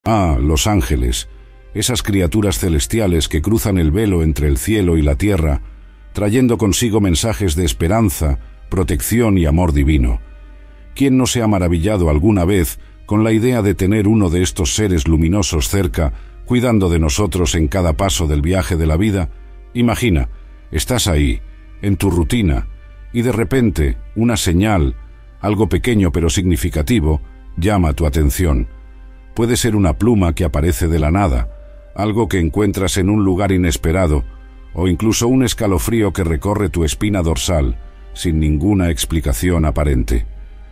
Ah, los ángeles, esas criaturas celestiales que cruzan el velo entre el cielo y la tierra, trayendo consigo mensajes de esperanza, protección y amor divino. ¿Quién no se ha maravillado alguna vez con la idea de tener uno de estos seres luminosos cerca, cuidando de nosotros en cada paso del viaje de la vida? Imagina, estás ahí, en tu rutina, y de repente una señal, algo pequeño pero significativo, llama tu atención. Puede ser una pluma que aparece de la nada, algo que encuentras en un lugar inesperado, o incluso un escalofrío que recorre tu espina dorsal, sin ninguna explicación aparente.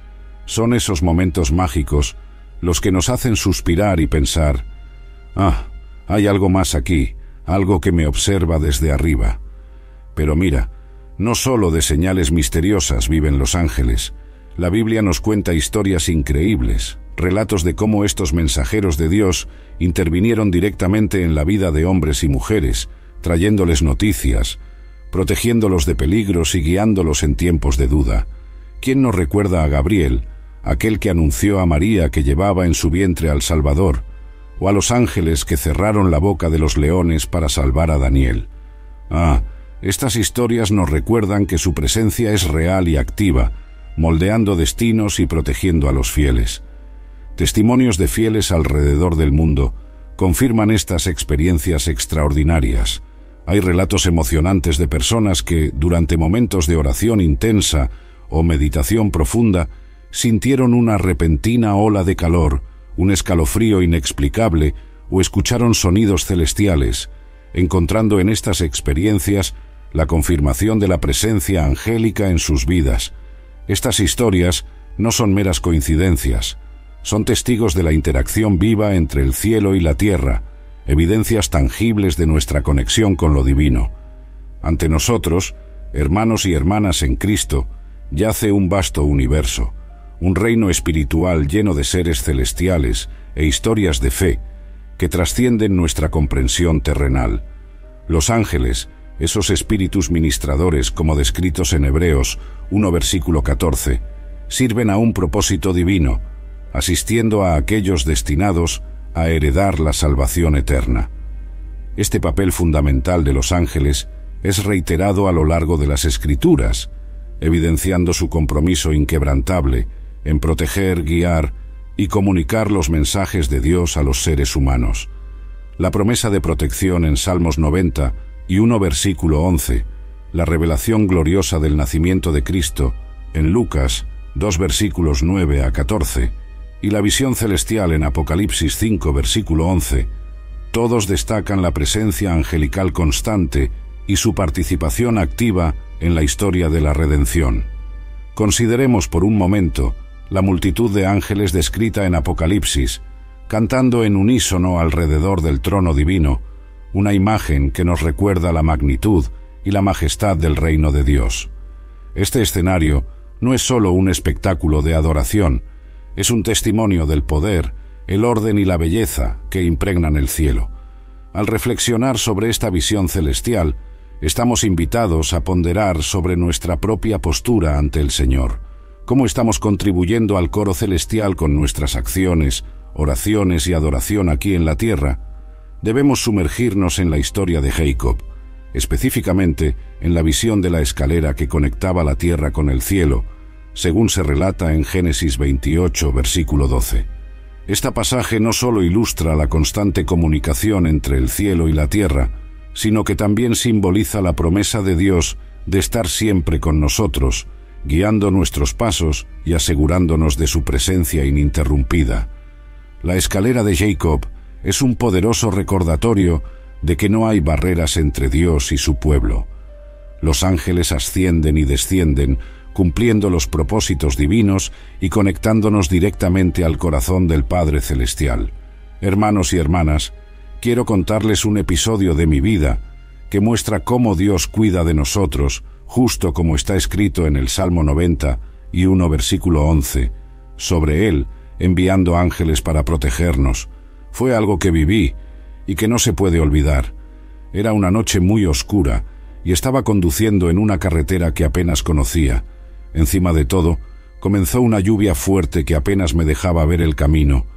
Son esos momentos mágicos los que nos hacen suspirar y pensar: «Ah, hay algo más aquí, algo que me observa desde arriba». Pero mira, no solo de señales misteriosas viven los ángeles. La Biblia nos cuenta historias increíbles, relatos de cómo estos mensajeros de Dios intervinieron directamente en la vida de hombres y mujeres, trayéndoles noticias, protegiéndolos de peligros y guiándolos en tiempos de duda. ¿Quién no recuerda a Gabriel, aquel que anunció a María que llevaba en su vientre al Salvador, o a los ángeles que cerraron la boca de los leones para salvar a Daniel? Ah, estas historias nos recuerdan que su presencia es real y activa, moldeando destinos y protegiendo a los fieles. Testimonios de fieles alrededor del mundo confirman estas experiencias extraordinarias. Hay relatos emocionantes de personas que, durante momentos de oración intensa o meditación profunda, sintieron una repentina ola de calor, un escalofrío inexplicable o escucharon sonidos celestiales, encontrando en estas experiencias la confirmación de la presencia angélica en sus vidas. Estas historias no son meras coincidencias, son testigos de la interacción viva entre el cielo y la tierra, evidencias tangibles de nuestra conexión con lo divino. Ante nosotros, hermanos y hermanas en Cristo, yace un vasto universo, un reino espiritual lleno de seres celestiales e historias de fe que trascienden nuestra comprensión terrenal. Los ángeles, esos espíritus ministradores como descritos en Hebreos 1 versículo 14, sirven a un propósito divino, asistiendo a aquellos destinados a heredar la salvación eterna. Este papel fundamental de los ángeles es reiterado a lo largo de las Escrituras, evidenciando su compromiso inquebrantable en proteger, guiar y comunicar los mensajes de Dios a los seres humanos. La promesa de protección en Salmos 90 y 1 versículo 11, la revelación gloriosa del nacimiento de Cristo en Lucas 2 versículos 9 a 14, y la visión celestial en Apocalipsis 5 versículo 11, todos destacan la presencia angelical constante y su participación activa en la historia de la redención. Consideremos por un momento la multitud de ángeles descrita en Apocalipsis, cantando en unísono alrededor del trono divino, una imagen que nos recuerda la magnitud y la majestad del reino de Dios. Este escenario no es solo un espectáculo de adoración, es un testimonio del poder, el orden y la belleza que impregnan el cielo. Al reflexionar sobre esta visión celestial, estamos invitados a ponderar sobre nuestra propia postura ante el Señor. ¿Cómo estamos contribuyendo al coro celestial con nuestras acciones, oraciones y adoración aquí en la tierra? Debemos sumergirnos en la historia de Jacob, específicamente en la visión de la escalera que conectaba la tierra con el cielo, según se relata en Génesis 28, versículo 12. Este pasaje no solo ilustra la constante comunicación entre el cielo y la tierra, sino que también simboliza la promesa de Dios de estar siempre con nosotros, guiando nuestros pasos y asegurándonos de su presencia ininterrumpida. La escalera de Jacob es un poderoso recordatorio de que no hay barreras entre Dios y su pueblo. Los ángeles ascienden y descienden, cumpliendo los propósitos divinos y conectándonos directamente al corazón del Padre Celestial. Hermanos y hermanas, quiero contarles un episodio de mi vida que muestra cómo Dios cuida de nosotros, justo como está escrito en el Salmo 90 y 1 versículo 11, sobre Él, enviando ángeles para protegernos. Fue algo que viví y que no se puede olvidar. Era una noche muy oscura y estaba conduciendo en una carretera que apenas conocía. Encima de todo, comenzó una lluvia fuerte que apenas me dejaba ver el camino.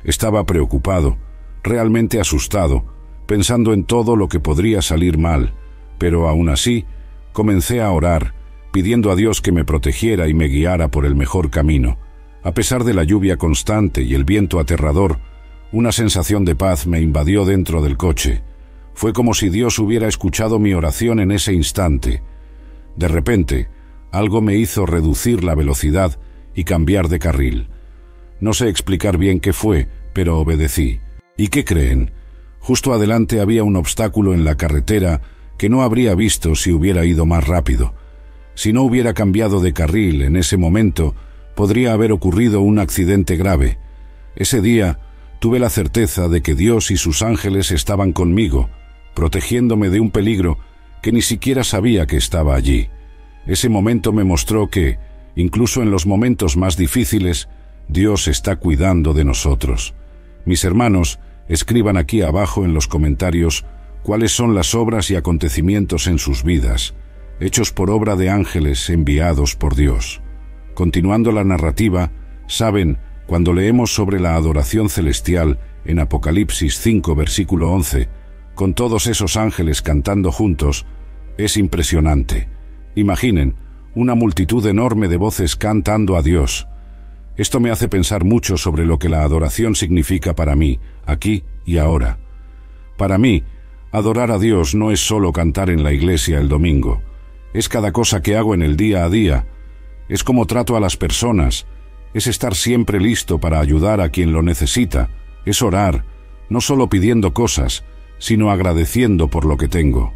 Estaba preocupado, realmente asustado, pensando en todo lo que podría salir mal, pero aún así comencé a orar, pidiendo a Dios que me protegiera y me guiara por el mejor camino. A pesar de la lluvia constante y el viento aterrador, una sensación de paz me invadió dentro del coche. Fue como si Dios hubiera escuchado mi oración en ese instante. De repente, algo me hizo reducir la velocidad y cambiar de carril. No sé explicar bien qué fue, pero obedecí. ¿Y qué creen? Justo adelante había un obstáculo en la carretera que no habría visto si hubiera ido más rápido. Si no hubiera cambiado de carril en ese momento, podría haber ocurrido un accidente grave. Ese día tuve la certeza de que Dios y sus ángeles estaban conmigo, protegiéndome de un peligro que ni siquiera sabía que estaba allí. Ese momento me mostró que, incluso en los momentos más difíciles, Dios está cuidando de nosotros. Mis hermanos, escriban aquí abajo en los comentarios cuáles son las obras y acontecimientos en sus vidas, hechos por obra de ángeles enviados por Dios. Continuando la narrativa, saben, cuando leemos sobre la adoración celestial en Apocalipsis 5, versículo 11, con todos esos ángeles cantando juntos, es impresionante. Imaginen, una multitud enorme de voces cantando a Dios. Esto me hace pensar mucho sobre lo que la adoración significa para mí, aquí y ahora. Para mí, adorar a Dios no es solo cantar en la iglesia el domingo. Es cada cosa que hago en el día a día. Es cómo trato a las personas. Es estar siempre listo para ayudar a quien lo necesita. Es orar, no solo pidiendo cosas, sino agradeciendo por lo que tengo.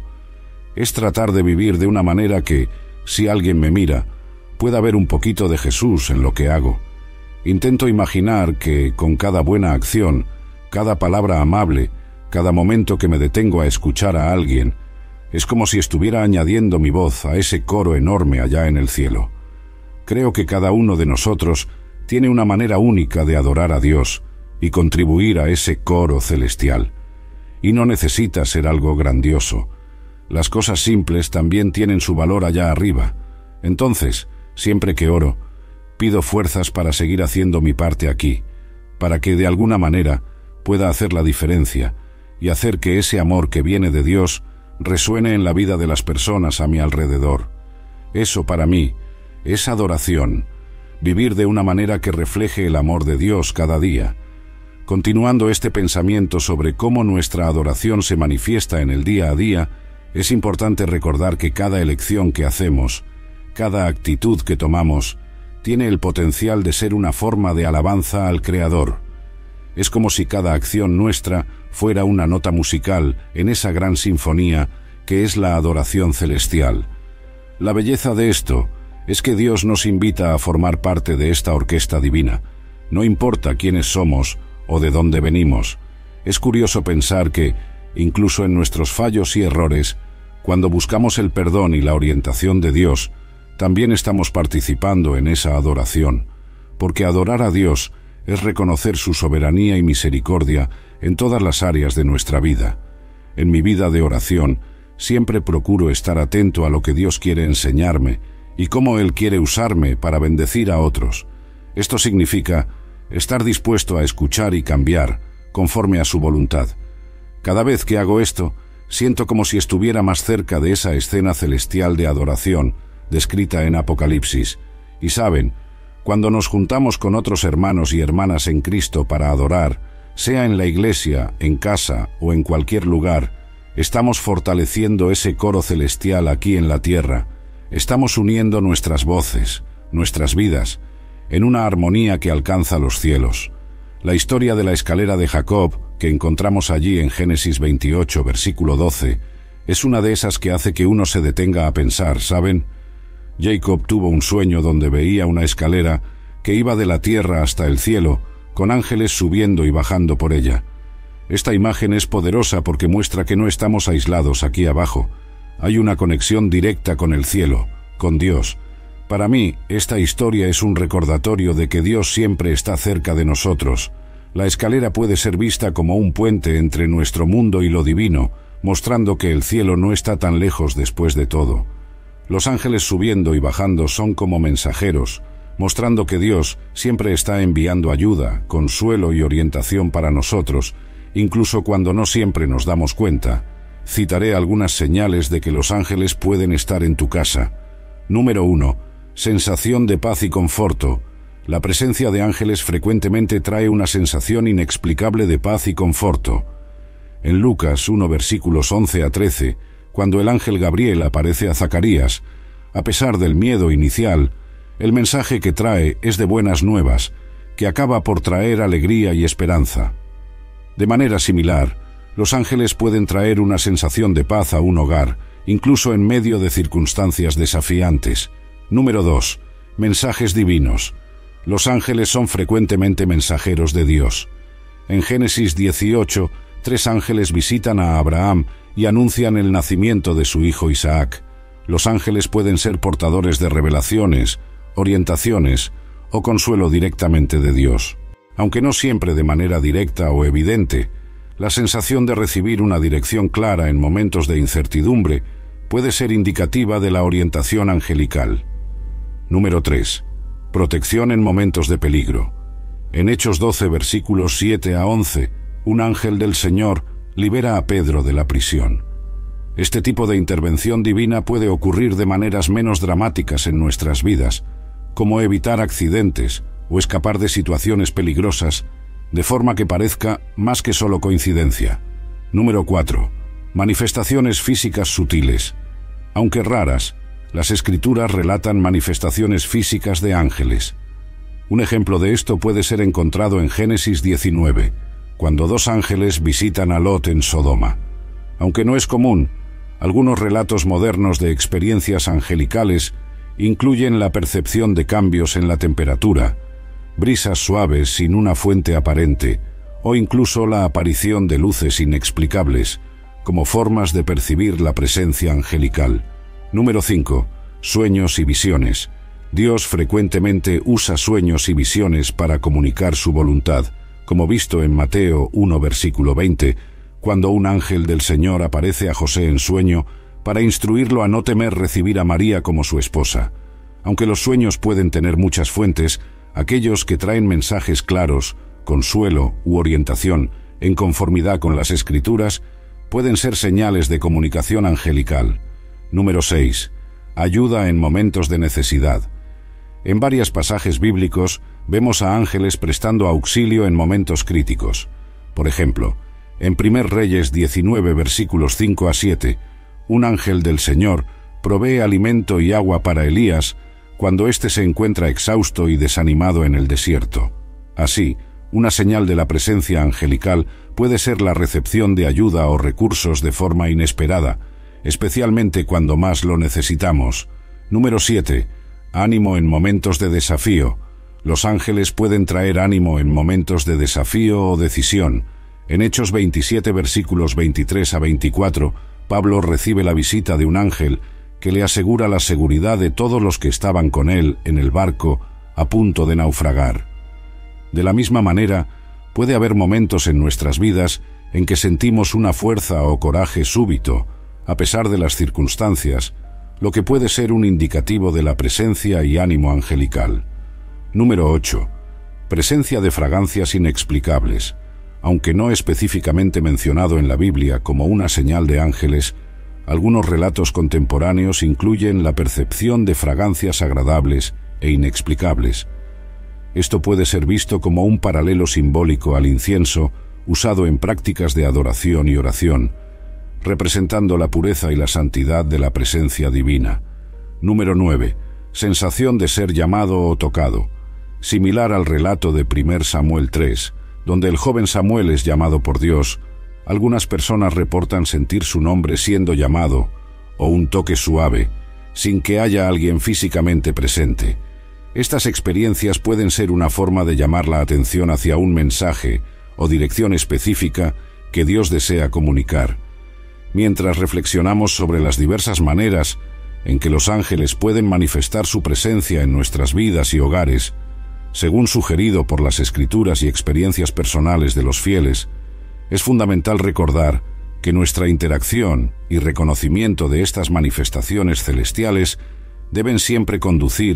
Es tratar de vivir de una manera que, si alguien me mira, pueda ver un poquito de Jesús en lo que hago. Intento imaginar que, con cada buena acción, cada palabra amable, cada momento que me detengo a escuchar a alguien, es como si estuviera añadiendo mi voz a ese coro enorme allá en el cielo. Creo que cada uno de nosotros tiene una manera única de adorar a Dios y contribuir a ese coro celestial. Y no necesita ser algo grandioso. Las cosas simples también tienen su valor allá arriba. Entonces, siempre que oro, pido fuerzas para seguir haciendo mi parte aquí, para que de alguna manera pueda hacer la diferencia y hacer que ese amor que viene de Dios resuene en la vida de las personas a mi alrededor. Eso para mí es adoración, vivir de una manera que refleje el amor de Dios cada día. Continuando este pensamiento sobre cómo nuestra adoración se manifiesta en el día a día, es importante recordar que cada elección que hacemos, cada actitud que tomamos, tiene el potencial de ser una forma de alabanza al Creador. Es como si cada acción nuestra fuera una nota musical en esa gran sinfonía que es la adoración celestial. La belleza de esto es que Dios nos invita a formar parte de esta orquesta divina. No importa quiénes somos o de dónde venimos. Es curioso pensar que, incluso en nuestros fallos y errores, cuando buscamos el perdón y la orientación de Dios, también estamos participando en esa adoración, porque adorar a Dios es reconocer su soberanía y misericordia en todas las áreas de nuestra vida. En mi vida de oración, siempre procuro estar atento a lo que Dios quiere enseñarme y cómo Él quiere usarme para bendecir a otros. Esto significa estar dispuesto a escuchar y cambiar conforme a su voluntad. Cada vez que hago esto, siento como si estuviera más cerca de esa escena celestial de adoración descrita en Apocalipsis. Y saben, cuando nos juntamos con otros hermanos y hermanas en Cristo para adorar, sea en la iglesia, en casa o en cualquier lugar, estamos fortaleciendo ese coro celestial aquí en la tierra. Estamos uniendo nuestras voces, nuestras vidas, en una armonía que alcanza los cielos. La historia de la escalera de Jacob, que encontramos allí en Génesis 28, versículo 12, es una de esas que hace que uno se detenga a pensar, ¿saben? Jacob tuvo un sueño donde veía una escalera que iba de la tierra hasta el cielo, con ángeles subiendo y bajando por ella. Esta imagen es poderosa porque muestra que no estamos aislados aquí abajo. Hay una conexión directa con el cielo, con Dios. Para mí, esta historia es un recordatorio de que Dios siempre está cerca de nosotros. La escalera puede ser vista como un puente entre nuestro mundo y lo divino, mostrando que el cielo no está tan lejos después de todo. Los ángeles subiendo y bajando son como mensajeros, mostrando que Dios siempre está enviando ayuda, consuelo y orientación para nosotros, incluso cuando no siempre nos damos cuenta. Citaré algunas señales de que los ángeles pueden estar en tu casa. Número 1. Sensación de paz y conforto. La presencia de ángeles frecuentemente trae una sensación inexplicable de paz y conforto. En Lucas 1 versículos 11 a 13, cuando el ángel Gabriel aparece a Zacarías, a pesar del miedo inicial, el mensaje que trae es de buenas nuevas, que acaba por traer alegría y esperanza. De manera similar, los ángeles pueden traer una sensación de paz a un hogar, incluso en medio de circunstancias desafiantes. Número 2. Mensajes divinos. Los ángeles son frecuentemente mensajeros de Dios. En Génesis 18, 3 ángeles visitan a Abraham y anuncian el nacimiento de su hijo Isaac. Los ángeles pueden ser portadores de revelaciones, orientaciones o consuelo directamente de Dios. Aunque no siempre de manera directa o evidente, la sensación de recibir una dirección clara en momentos de incertidumbre puede ser indicativa de la orientación angelical. Número 3. Protección en momentos de peligro. En Hechos 12 versículos 7 a 11, un ángel del Señor libera a Pedro de la prisión. Este tipo de intervención divina puede ocurrir de maneras menos dramáticas en nuestras vidas, como evitar accidentes o escapar de situaciones peligrosas, de forma que parezca más que solo coincidencia. Número 4. Manifestaciones físicas sutiles. Aunque raras, las Escrituras relatan manifestaciones físicas de ángeles. Un ejemplo de esto puede ser encontrado en Génesis 19, cuando 2 ángeles visitan a Lot en Sodoma. Aunque no es común, algunos relatos modernos de experiencias angelicales incluyen la percepción de cambios en la temperatura, brisas suaves sin una fuente aparente, o incluso la aparición de luces inexplicables, como formas de percibir la presencia angelical. Número 5. Sueños y visiones. Dios frecuentemente usa sueños y visiones para comunicar su voluntad, como visto en Mateo 1 versículo 20, cuando un ángel del Señor aparece a José en sueño para instruirlo a no temer recibir a María como su esposa. Aunque los sueños pueden tener muchas fuentes, aquellos que traen mensajes claros, consuelo u orientación en conformidad con las Escrituras, pueden ser señales de comunicación angelical. Número 6. Ayuda en momentos de necesidad. En varios pasajes bíblicos vemos a ángeles prestando auxilio en momentos críticos. Por ejemplo, en 1 Reyes 19 versículos 5 a 7, un ángel del Señor provee alimento y agua para Elías cuando éste se encuentra exhausto y desanimado en el desierto. Así, una señal de la presencia angelical puede ser la recepción de ayuda o recursos de forma inesperada, especialmente cuando más lo necesitamos. Número 7. Ánimo en momentos de desafío. Los ángeles pueden traer ánimo en momentos de desafío o decisión. En Hechos 27 versículos 23 a 24, Pablo recibe la visita de un ángel que le asegura la seguridad de todos los que estaban con él en el barco a punto de naufragar. De la misma manera, puede haber momentos en nuestras vidas en que sentimos una fuerza o coraje súbito, a pesar de las circunstancias, lo que puede ser un indicativo de la presencia y ánimo angelical. Número 8. Presencia de fragancias inexplicables. Aunque no específicamente mencionado en la Biblia como una señal de ángeles, algunos relatos contemporáneos incluyen la percepción de fragancias agradables e inexplicables. Esto puede ser visto como un paralelo simbólico al incienso usado en prácticas de adoración y oración, representando la pureza y la santidad de la presencia divina. Número 9. Sensación de ser llamado o tocado. Similar al relato de 1 Samuel 3, donde el joven Samuel es llamado por Dios, algunas personas reportan sentir su nombre siendo llamado, o un toque suave, sin que haya alguien físicamente presente. Estas experiencias pueden ser una forma de llamar la atención hacia un mensaje o dirección específica que Dios desea comunicar. Mientras reflexionamos sobre las diversas maneras en que los ángeles pueden manifestar su presencia en nuestras vidas y hogares, según sugerido por las Escrituras y experiencias personales de los fieles, es fundamental recordar que nuestra interacción y reconocimiento de estas manifestaciones celestiales deben siempre conducir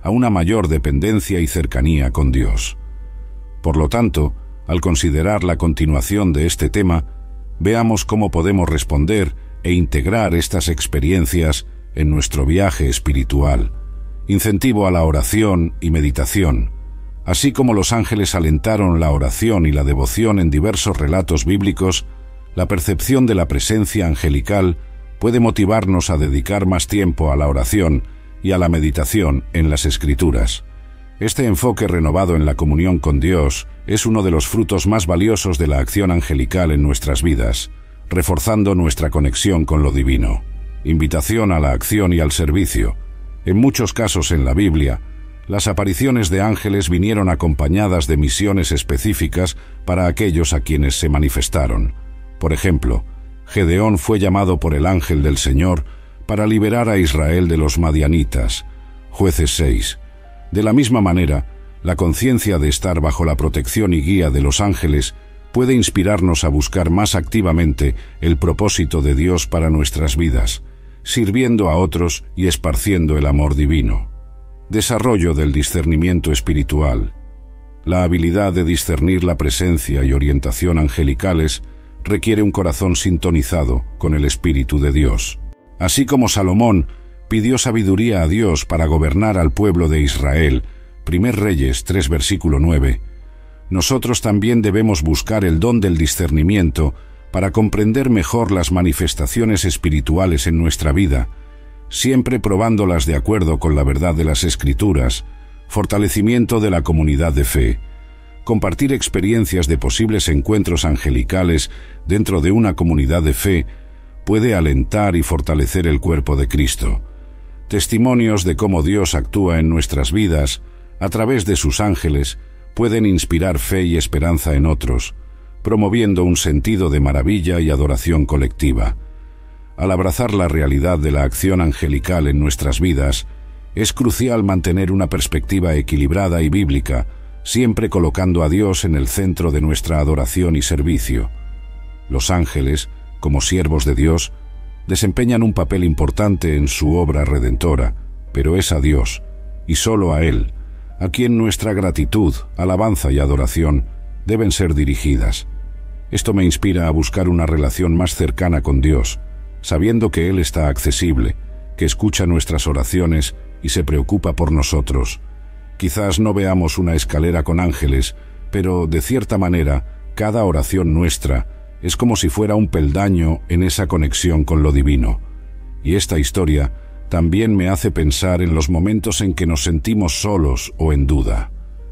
a una mayor dependencia y cercanía con Dios. Por lo tanto, al considerar la continuación de este tema, veamos cómo podemos responder e integrar estas experiencias en nuestro viaje espiritual. Incentivo a la oración y meditación. Así como los ángeles alentaron la oración y la devoción en diversos relatos bíblicos, la percepción de la presencia angelical puede motivarnos a dedicar más tiempo a la oración y a la meditación en las Escrituras. Este enfoque renovado en la comunión con Dios es uno de los frutos más valiosos de la acción angelical en nuestras vidas, reforzando nuestra conexión con lo divino. Invitación a la acción y al servicio. En muchos casos en la Biblia, las apariciones de ángeles vinieron acompañadas de misiones específicas para aquellos a quienes se manifestaron. Por ejemplo, Gedeón fue llamado por el ángel del Señor para liberar a Israel de los madianitas. Jueces 6. De la misma manera, la conciencia de estar bajo la protección y guía de los ángeles puede inspirarnos a buscar más activamente el propósito de Dios para nuestras vidas, sirviendo a otros y esparciendo el amor divino. Desarrollo del discernimiento espiritual. La habilidad de discernir la presencia y orientación angelicales requiere un corazón sintonizado con el Espíritu de Dios. Así como Salomón pidió sabiduría a Dios para gobernar al pueblo de Israel, 1 Reyes 3, versículo 9, nosotros también debemos buscar el don del discernimiento para comprender mejor las manifestaciones espirituales en nuestra vida, siempre probándolas de acuerdo con la verdad de las Escrituras, fortalecimiento de la comunidad de fe. Compartir experiencias de posibles encuentros angelicales dentro de una comunidad de fe puede alentar y fortalecer el cuerpo de Cristo. Testimonios de cómo Dios actúa en nuestras vidas a través de sus ángeles pueden inspirar fe y esperanza en otros, promoviendo un sentido de maravilla y adoración colectiva. Al abrazar la realidad de la acción angelical en nuestras vidas, es crucial mantener una perspectiva equilibrada y bíblica, siempre colocando a Dios en el centro de nuestra adoración y servicio. Los ángeles, como siervos de Dios, desempeñan un papel importante en su obra redentora, pero es a Dios, y solo a Él, a quien nuestra gratitud, alabanza y adoración deben ser dirigidas. Esto me inspira a buscar una relación más cercana con Dios, sabiendo que Él está accesible, que escucha nuestras oraciones y se preocupa por nosotros. Quizás no veamos una escalera con ángeles, pero de cierta manera, cada oración nuestra es como si fuera un peldaño en esa conexión con lo divino. Y esta historia también me hace pensar en los momentos en que nos sentimos solos o en duda.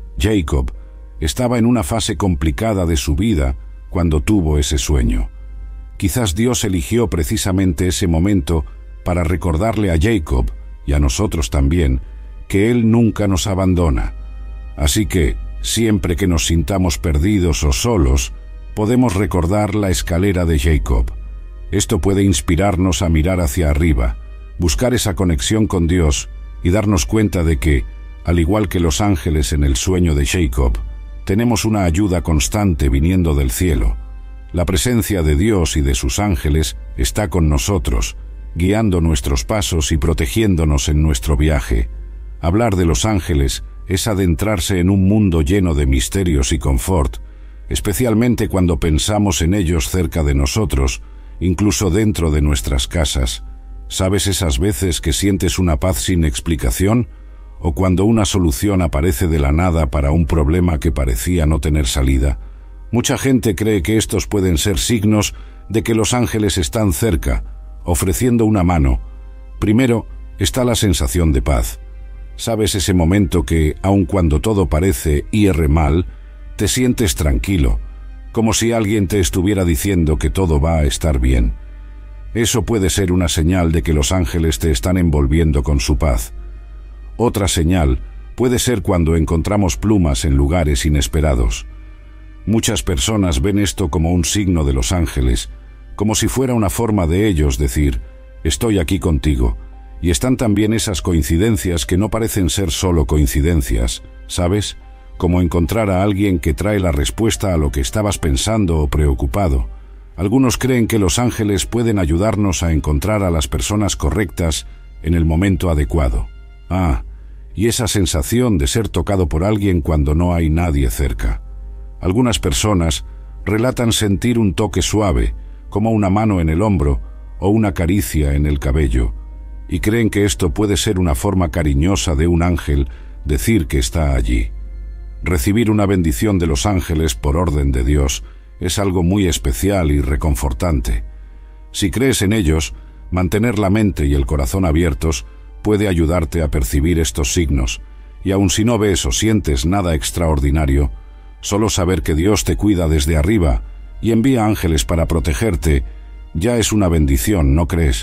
Jacob estaba en una fase complicada de su vida cuando tuvo ese sueño. Quizás Dios eligió precisamente ese momento para recordarle a Jacob, y a nosotros también, que Él nunca nos abandona. Así que, siempre que nos sintamos perdidos o solos, podemos recordar la escalera de Jacob. Esto puede inspirarnos a mirar hacia arriba, buscar esa conexión con Dios y darnos cuenta de que, al igual que los ángeles en el sueño de Jacob, tenemos una ayuda constante viniendo del cielo. La presencia de Dios y de sus ángeles está con nosotros, guiando nuestros pasos y protegiéndonos en nuestro viaje. Hablar de los ángeles es adentrarse en un mundo lleno de misterios y confort, especialmente cuando pensamos en ellos cerca de nosotros, incluso dentro de nuestras casas. ¿Sabes esas veces que sientes una paz sin explicación? ¿O cuando una solución aparece de la nada para un problema que parecía no tener salida? Mucha gente cree que estos pueden ser signos de que los ángeles están cerca, ofreciendo una mano. Primero está la sensación de paz. ¿Sabes ese momento que, aun cuando todo parece ir mal, te sientes tranquilo, como si alguien te estuviera diciendo que todo va a estar bien? Eso puede ser una señal de que los ángeles te están envolviendo con su paz. Otra señal puede ser cuando encontramos plumas en lugares inesperados. Muchas personas ven esto como un signo de los ángeles, como si fuera una forma de ellos decir, estoy aquí contigo. Y están también esas coincidencias que no parecen ser solo coincidencias, ¿sabes? Como encontrar a alguien que trae la respuesta a lo que estabas pensando o preocupado. Algunos creen que los ángeles pueden ayudarnos a encontrar a las personas correctas en el momento adecuado. y esa sensación de ser tocado por alguien cuando no hay nadie cerca. Algunas personas relatan sentir un toque suave, como una mano en el hombro o una caricia en el cabello, y creen que esto puede ser una forma cariñosa de un ángel decir que está allí. Recibir una bendición de los ángeles por orden de Dios es algo muy especial y reconfortante. Si crees en ellos, mantener la mente y el corazón abiertos puede ayudarte a percibir estos signos, y aun si no ves o sientes nada extraordinario, solo saber que Dios te cuida desde arriba y envía ángeles para protegerte ya es una bendición, ¿no crees?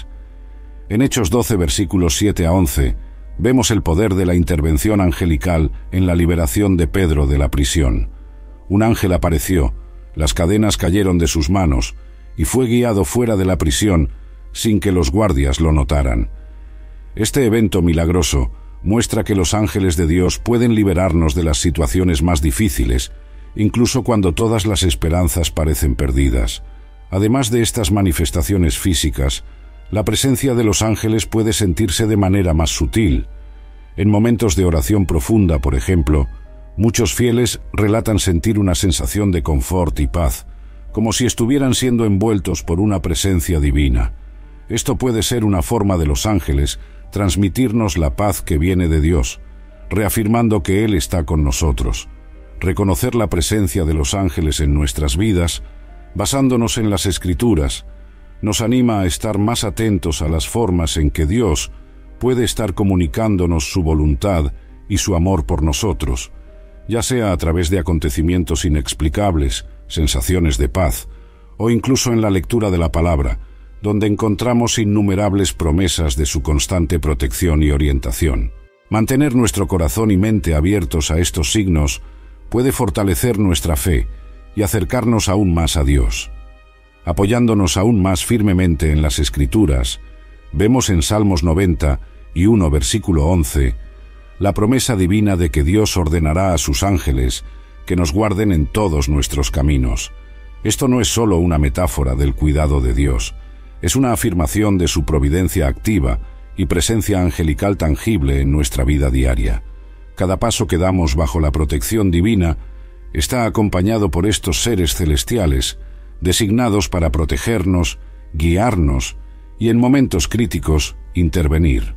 En Hechos 12, versículos 7 a 11, vemos el poder de la intervención angelical en la liberación de Pedro de la prisión. Un ángel apareció, las cadenas cayeron de sus manos, y fue guiado fuera de la prisión sin que los guardias lo notaran. Este evento milagroso muestra que los ángeles de Dios pueden liberarnos de las situaciones más difíciles, incluso cuando todas las esperanzas parecen perdidas. Además de estas manifestaciones físicas, la presencia de los ángeles puede sentirse de manera más sutil. En momentos de oración profunda, por ejemplo, muchos fieles relatan sentir una sensación de confort y paz, como si estuvieran siendo envueltos por una presencia divina. Esto puede ser una forma de los ángeles transmitirnos la paz que viene de Dios, reafirmando que Él está con nosotros. Reconocer la presencia de los ángeles en nuestras vidas, basándonos en las Escrituras, nos anima a estar más atentos a las formas en que Dios puede estar comunicándonos su voluntad y su amor por nosotros, ya sea a través de acontecimientos inexplicables, sensaciones de paz, o incluso en la lectura de la palabra, donde encontramos innumerables promesas de su constante protección y orientación. Mantener nuestro corazón y mente abiertos a estos signos puede fortalecer nuestra fe y acercarnos aún más a Dios. Apoyándonos aún más firmemente en las Escrituras, vemos en Salmos 90 y 1 versículo 11 la promesa divina de que Dios ordenará a sus ángeles que nos guarden en todos nuestros caminos. Esto no es solo una metáfora del cuidado de Dios, es una afirmación de su providencia activa y presencia angelical tangible en nuestra vida diaria. Cada paso que damos bajo la protección divina está acompañado por estos seres celestiales, designados para protegernos, guiarnos y en momentos críticos intervenir.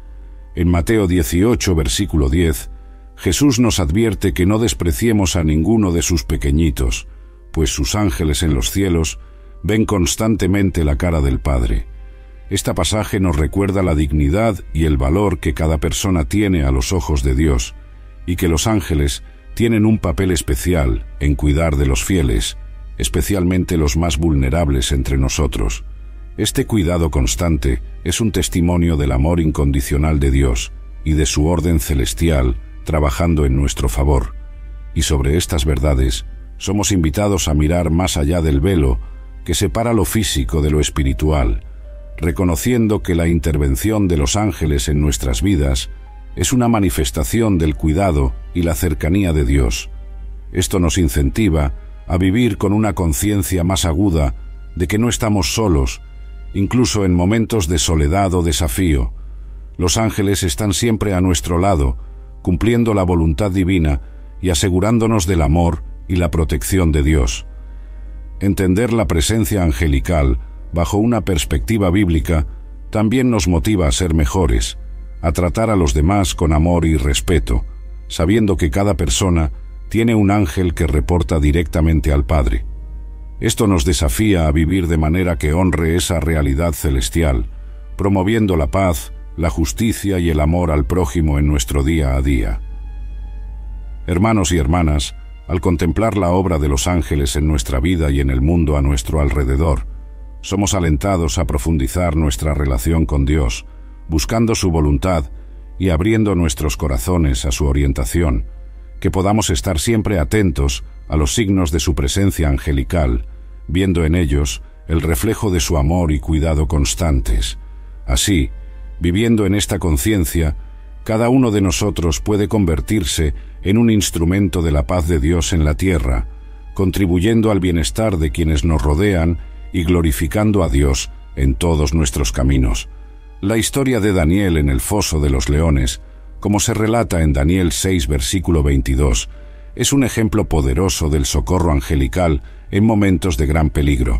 En Mateo 18, versículo 10, Jesús nos advierte que no despreciemos a ninguno de sus pequeñitos, pues sus ángeles en los cielos ven constantemente la cara del Padre. Este pasaje nos recuerda la dignidad y el valor que cada persona tiene a los ojos de Dios, y que los ángeles tienen un papel especial en cuidar de los fieles, especialmente los más vulnerables entre nosotros. Este cuidado constante es un testimonio del amor incondicional de Dios y de su orden celestial trabajando en nuestro favor. Y sobre estas verdades, somos invitados a mirar más allá del velo que separa lo físico de lo espiritual, reconociendo que la intervención de los ángeles en nuestras vidas es una manifestación del cuidado y la cercanía de Dios. Esto nos incentiva a vivir con una conciencia más aguda de que no estamos solos, incluso en momentos de soledad o desafío. Los ángeles están siempre a nuestro lado, cumpliendo la voluntad divina y asegurándonos del amor y la protección de Dios. Entender la presencia angelical bajo una perspectiva bíblica también nos motiva a ser mejores, a tratar a los demás con amor y respeto, sabiendo que cada persona tiene un ángel que reporta directamente al Padre. Esto nos desafía a vivir de manera que honre esa realidad celestial, promoviendo la paz, la justicia y el amor al prójimo en nuestro día a día. Hermanos y hermanas, al contemplar la obra de los ángeles en nuestra vida y en el mundo a nuestro alrededor, somos alentados a profundizar nuestra relación con Dios, buscando su voluntad y abriendo nuestros corazones a su orientación, que podamos estar siempre atentos a los signos de su presencia angelical, viendo en ellos el reflejo de su amor y cuidado constantes. Así, viviendo en esta conciencia, cada uno de nosotros puede convertirse en un instrumento de la paz de Dios en la tierra, contribuyendo al bienestar de quienes nos rodean y glorificando a Dios en todos nuestros caminos. La historia de Daniel en el foso de los leones como se relata en Daniel 6, versículo 22, es un ejemplo poderoso del socorro angelical en momentos de gran peligro.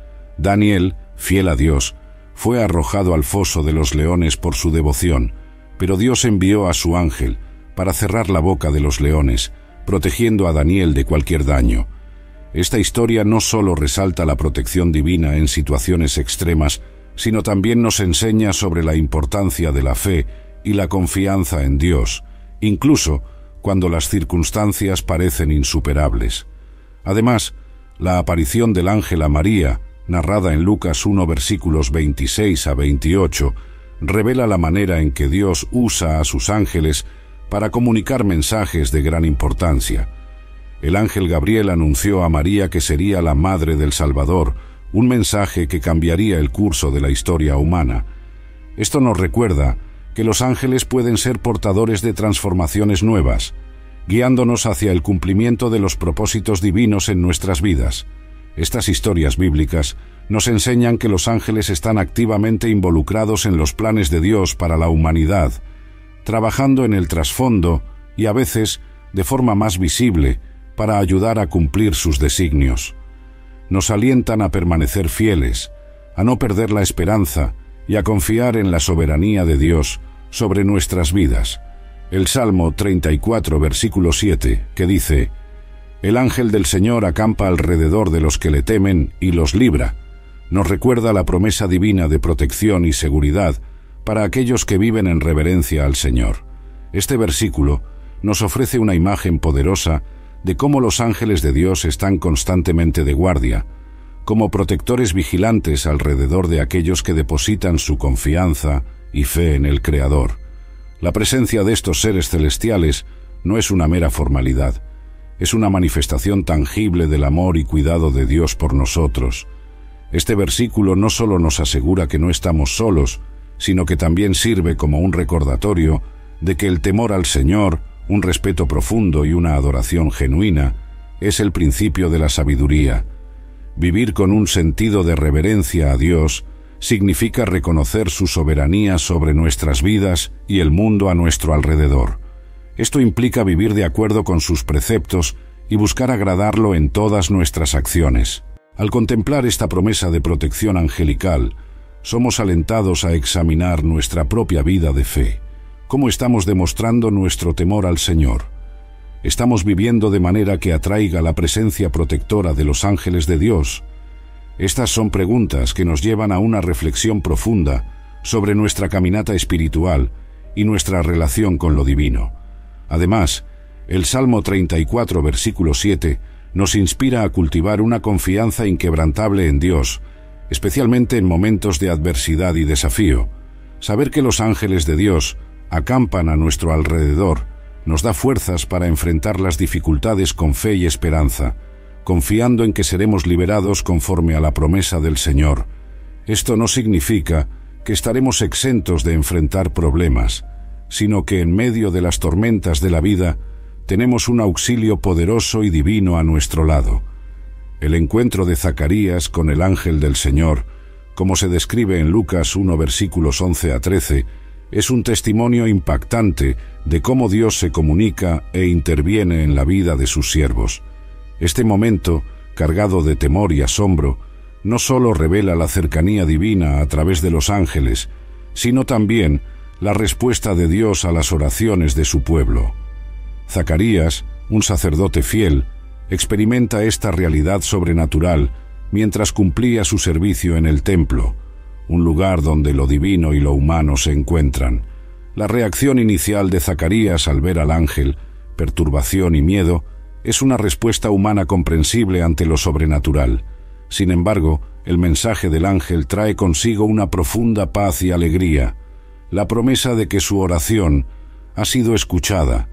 Daniel, fiel a Dios, fue arrojado al foso de los leones por su devoción, pero Dios envió a su ángel para cerrar la boca de los leones, protegiendo a Daniel de cualquier daño. Esta historia no solo resalta la protección divina en situaciones extremas, sino también nos enseña sobre la importancia de la fe y la confianza en Dios, incluso cuando las circunstancias parecen insuperables. Además, la aparición del ángel a María, narrada en Lucas 1, versículos 26 a 28, revela la manera en que Dios usa a sus ángeles para comunicar mensajes de gran importancia. El ángel Gabriel anunció a María que sería la madre del Salvador, un mensaje que cambiaría el curso de la historia humana. Esto nos recuerda que los ángeles pueden ser portadores de transformaciones nuevas, guiándonos hacia el cumplimiento de los propósitos divinos en nuestras vidas. Estas historias bíblicas nos enseñan que los ángeles están activamente involucrados en los planes de Dios para la humanidad, trabajando en el trasfondo y a veces de forma más visible para ayudar a cumplir sus designios. Nos alientan a permanecer fieles, a no perder la esperanza y a confiar en la soberanía de Dios sobre nuestras vidas. El Salmo 34, versículo 7, que dice: «El ángel del Señor acampa alrededor de los que le temen y los libra», nos recuerda la promesa divina de protección y seguridad para aquellos que viven en reverencia al Señor. Este versículo nos ofrece una imagen poderosa de cómo los ángeles de Dios están constantemente de guardia, como protectores vigilantes alrededor de aquellos que depositan su confianza y fe en el Creador. La presencia de estos seres celestiales no es una mera formalidad, es una manifestación tangible del amor y cuidado de Dios por nosotros. Este versículo no solo nos asegura que no estamos solos, sino que también sirve como un recordatorio de que el temor al Señor, un respeto profundo y una adoración genuina, es el principio de la sabiduría. Vivir con un sentido de reverencia a Dios significa reconocer su soberanía sobre nuestras vidas y el mundo a nuestro alrededor. Esto implica vivir de acuerdo con sus preceptos y buscar agradarlo en todas nuestras acciones. Al contemplar esta promesa de protección angelical, somos alentados a examinar nuestra propia vida de fe. ¿Cómo estamos demostrando nuestro temor al Señor? ¿Estamos viviendo de manera que atraiga la presencia protectora de los ángeles de Dios? Estas son preguntas que nos llevan a una reflexión profunda sobre nuestra caminata espiritual y nuestra relación con lo divino. Además, el Salmo 34, versículo 7, nos inspira a cultivar una confianza inquebrantable en Dios, especialmente en momentos de adversidad y desafío. Saber que los ángeles de Dios acampan a nuestro alrededor nos da fuerzas para enfrentar las dificultades con fe y esperanza, confiando en que seremos liberados conforme a la promesa del Señor. Esto no significa que estaremos exentos de enfrentar problemas, sino que en medio de las tormentas de la vida tenemos un auxilio poderoso y divino a nuestro lado. El encuentro de Zacarías con el ángel del Señor, como se describe en Lucas 1, versículos 11 a 13, es un testimonio impactante de cómo Dios se comunica e interviene en la vida de sus siervos. Este momento, cargado de temor y asombro, no solo revela la cercanía divina a través de los ángeles, sino también la respuesta de Dios a las oraciones de su pueblo. Zacarías, un sacerdote fiel, experimenta esta realidad sobrenatural mientras cumplía su servicio en el templo, un lugar donde lo divino y lo humano se encuentran. La reacción inicial de Zacarías al ver al ángel, perturbación y miedo, es una respuesta humana comprensible ante lo sobrenatural. Sin embargo, el mensaje del ángel trae consigo una profunda paz y alegría, la promesa de que su oración ha sido escuchada,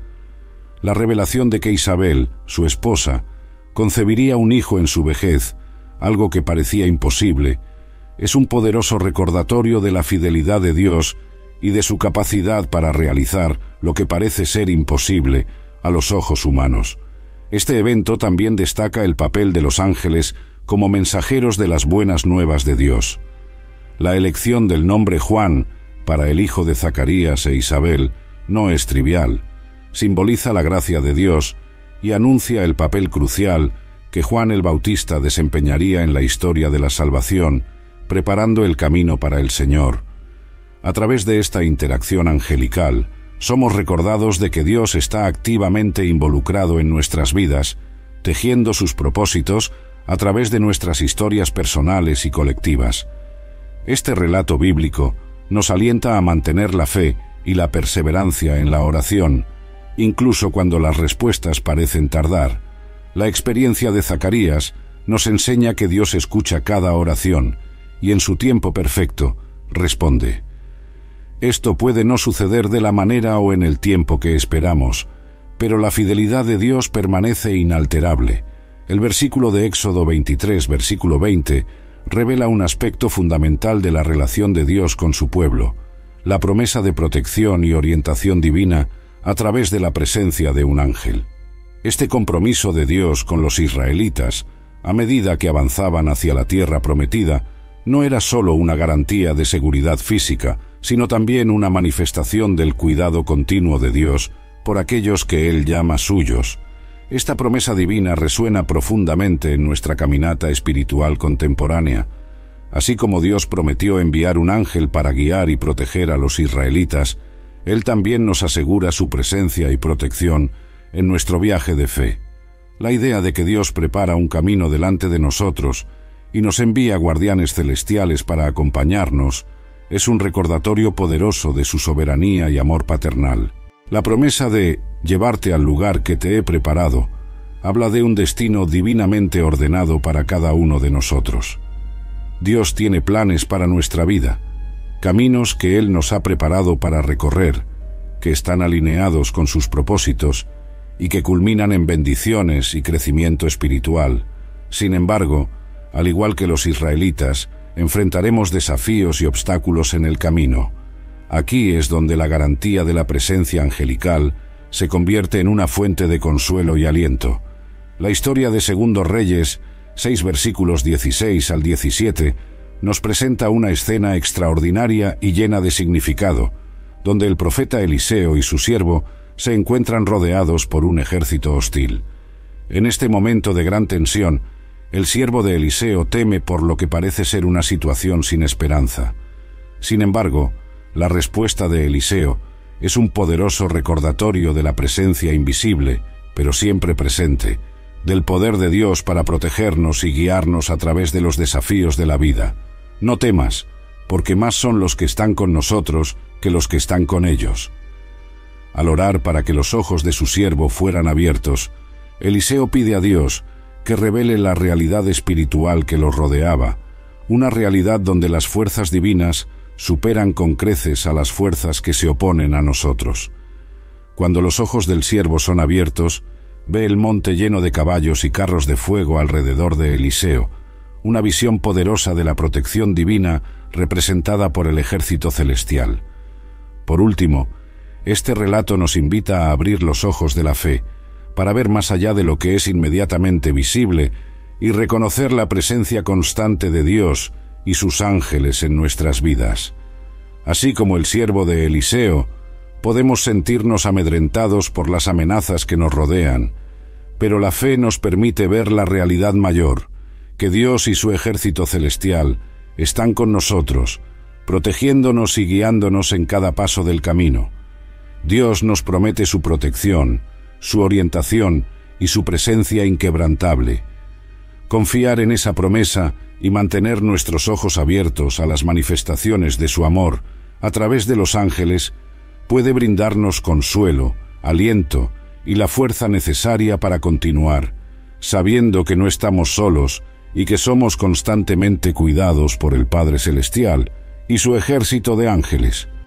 la revelación de que Isabel, su esposa, concebiría un hijo en su vejez, algo que parecía imposible, es un poderoso recordatorio de la fidelidad de Dios y de su capacidad para realizar lo que parece ser imposible a los ojos humanos. Este evento también destaca el papel de los ángeles como mensajeros de las buenas nuevas de Dios. La elección del nombre Juan para el hijo de Zacarías e Isabel no es trivial, simboliza la gracia de Dios y anuncia el papel crucial que Juan el Bautista desempeñaría en la historia de la salvación, preparando el camino para el Señor. A través de esta interacción angelical, somos recordados de que Dios está activamente involucrado en nuestras vidas, tejiendo sus propósitos a través de nuestras historias personales y colectivas. Este relato bíblico nos alienta a mantener la fe y la perseverancia en la oración, incluso cuando las respuestas parecen tardar. La experiencia de Zacarías nos enseña que Dios escucha cada oración y en su tiempo perfecto responde. Esto puede no suceder de la manera o en el tiempo que esperamos, pero la fidelidad de Dios permanece inalterable. El versículo de Éxodo 23, versículo 20, revela un aspecto fundamental de la relación de Dios con su pueblo, la promesa de protección y orientación divina a través de la presencia de un ángel. Este compromiso de Dios con los israelitas, a medida que avanzaban hacia la tierra prometida, no era solo una garantía de seguridad física, sino también una manifestación del cuidado continuo de Dios por aquellos que Él llama suyos. Esta promesa divina resuena profundamente en nuestra caminata espiritual contemporánea. Así como Dios prometió enviar un ángel para guiar y proteger a los israelitas, Él también nos asegura su presencia y protección en nuestro viaje de fe. La idea de que Dios prepara un camino delante de nosotros y nos envía guardianes celestiales para acompañarnos es un recordatorio poderoso de su soberanía y amor paternal. La promesa de llevarte al lugar que te he preparado habla de un destino divinamente ordenado para cada uno de nosotros. Dios tiene planes para nuestra vida, caminos que Él nos ha preparado para recorrer, que están alineados con sus propósitos y que culminan en bendiciones y crecimiento espiritual. Sin embargo, al igual que los israelitas, enfrentaremos desafíos y obstáculos en el camino. Aquí es donde la garantía de la presencia angelical se convierte en una fuente de consuelo y aliento. La historia de Segundo Reyes 6 versículos 16 al 17 nos presenta una escena extraordinaria y llena de significado, donde el profeta Eliseo y su siervo se encuentran rodeados por un ejército hostil. En este momento de gran tensión, el siervo de Eliseo teme por lo que parece ser una situación sin esperanza. Sin embargo, la respuesta de Eliseo es un poderoso recordatorio de la presencia invisible, pero siempre presente, del poder de Dios para protegernos y guiarnos a través de los desafíos de la vida. No temas, porque más son los que están con nosotros que los que están con ellos. Al orar para que los ojos de su siervo fueran abiertos, Eliseo pide a Dios que revele la realidad espiritual que los rodeaba, una realidad donde las fuerzas divinas superan con creces a las fuerzas que se oponen a nosotros. Cuando los ojos del siervo son abiertos, ve el monte lleno de caballos y carros de fuego alrededor de Eliseo, una visión poderosa de la protección divina representada por el ejército celestial. Por último, este relato nos invita a abrir los ojos de la fe, para ver más allá de lo que es inmediatamente visible y reconocer la presencia constante de Dios y sus ángeles en nuestras vidas. Así como el siervo de Eliseo, podemos sentirnos amedrentados por las amenazas que nos rodean, pero la fe nos permite ver la realidad mayor, que Dios y su ejército celestial están con nosotros, protegiéndonos y guiándonos en cada paso del camino. Dios nos promete su protección, su orientación y su presencia inquebrantable. Confiar en esa promesa y mantener nuestros ojos abiertos a las manifestaciones de su amor a través de los ángeles puede brindarnos consuelo, aliento y la fuerza necesaria para continuar, sabiendo que no estamos solos y que somos constantemente cuidados por el Padre Celestial y su ejército de ángeles.